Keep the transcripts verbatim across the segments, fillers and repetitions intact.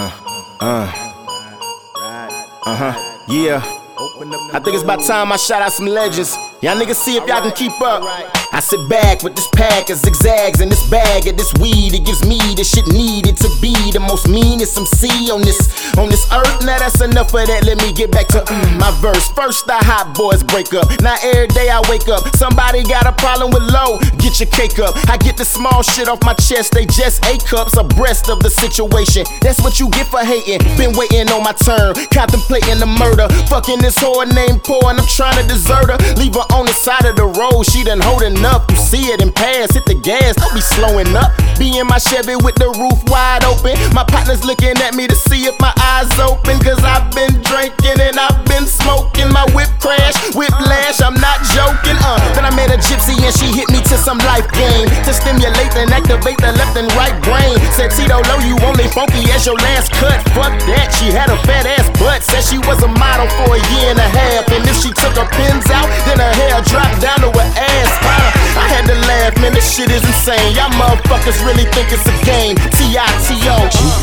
Uh, uh-huh, yeah. I think it's about time I shout out some legends. Y'all niggas see if y'all can keep up. I sit back with this pack of zigzags and this bag of this weed. It gives me the shit needed to be the most meanest M C on this on this earth. Now that's enough of that. Let me get back to mm, my verse. First the hot boys break up. Now every day I wake up, somebody got a problem with low. Get your cake up. I get the small shit off my chest. They just A cups abreast of the situation. That's what you get for hating. Been waiting on my turn, contemplating the murder. Fucking this whore named Poor and I'm trying to desert her. Leave her on the side of the road. She done holding up. You see it and pass. Hit the gas. Don't be slowing up. Be in my Chevy with the roof wide open. My partner's looking at me to see if my eyes open. Cause I've been drinking and I've been smoking. My whip crash, whiplash, I'm not joking. Uh, then I met a gypsy and she hit me to some life game. To stimulate and activate the left and right brain. Said Tito Low, you only funky as your last cut. Fuck that, she had a fat ass butt. Said she was a model for a year and a half. And if she took her pins out, then her hair dropped down to her ass. Uh, I had to laugh, man, this shit is insane. Y'all motherfuckers really think it's a game. T I T O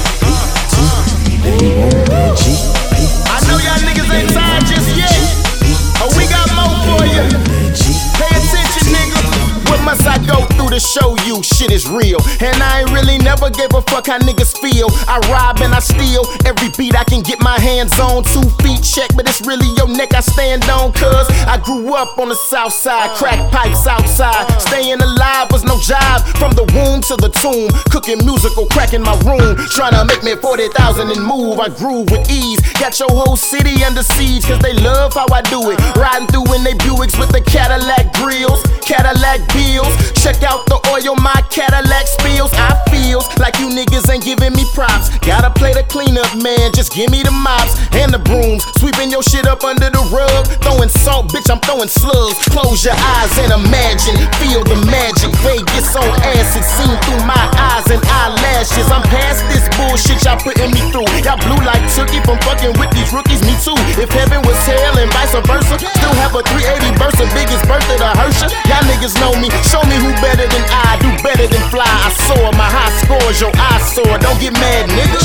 I know y'all niggas ain't tired just yet. Oh, we got more for you. Pay attention, nigga. What must I go through to show you shit is real? And I ain't really never gave a fuck how niggas feel. I rob and I steal every beat I can get my hands on. Two feet check, but it's really your neck I stand on. Cause I grew up on the south side, crack pipes outside. Staying alive was no job, from the womb to the tomb. Cooking musical crack in my room, trying to make me forty thousand and move. I groove with ease, got your whole city under siege. Cause they love how I do it, riding through in they Buicks with the Cadillac grills, Cadillac bills. Check out the oil my Cadillac spills. I feels like you niggas ain't giving me props. Gotta play the cleanup, man, just give me the mops and the brooms. Sweeping your shit up under the rug, throwing salt, bitch, I'm throwing slugs. Close your eyes and imagine, feel the magic. Vegas on acid, seen through my eyes and eyelashes. I'm past this bullshit y'all putting me through. Y'all blue like Tookie from fucking with these rookies, me too. If heaven was hell and vice versa, still have a three eighty verse, the biggest birthday to Hershey. Y'all niggas know me, show me who better than I, do better than fly. I soar, my high scores, your eyes soar. Don't get mad, nigga.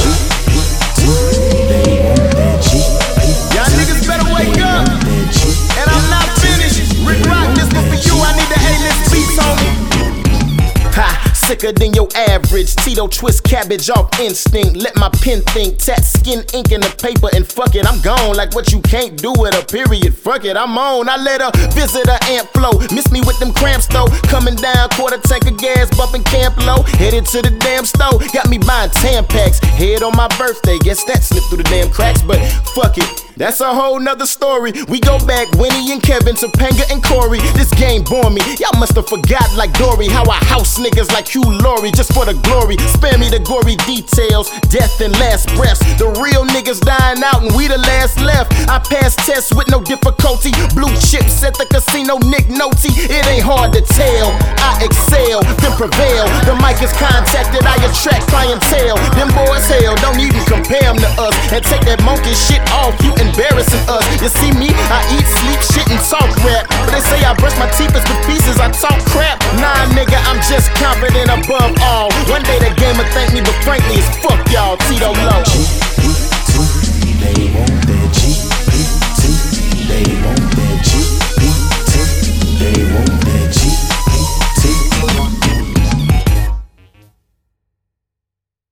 Y'all niggas better wake up. And I'm not finished. Rick Rock, this one for you. I need the A-list beats, homie. Ha, sicker than your average. Tito twist cabbage off instinct. Let my pen think. Tat skin ink in the paper and fuck it, I'm gone. Like what you can't do with a period. Fuck it, I'm on. I let her visit her amp flow. Miss me with them cramps though. Coming down, quarter tank of gas, bumping Camp Low. Headed to the damn store. Got me buying Tampax. Head on my birthday. Guess that slipped through the damn cracks, but fuck it. That's a whole nother story. We go back, Winnie and Kevin, Topanga and Corey. This game bore me. Y'all must have forgot like Dory how I house niggas like Hugh Laurie just for the glory. Spare me the gory details, death and last breaths. The real niggas dying out and we the last left. I pass tests with no difficulty. Blue chips at the casino, Nick Nolte. It ain't hard to tell. I excel, then prevail. The mic is contacted, I attract clientele. Them boys hell, don't even compare them to us. And take that monkey shit off, you embarrassing us. You see me, I eat, sleep, shit, and talk rap. But they say I brush my teeth as with pieces, I talk crap. Nah, nigga, I'm just confident above all. One day the game will thank me, but frankly, it's fuck y'all, Tito Low.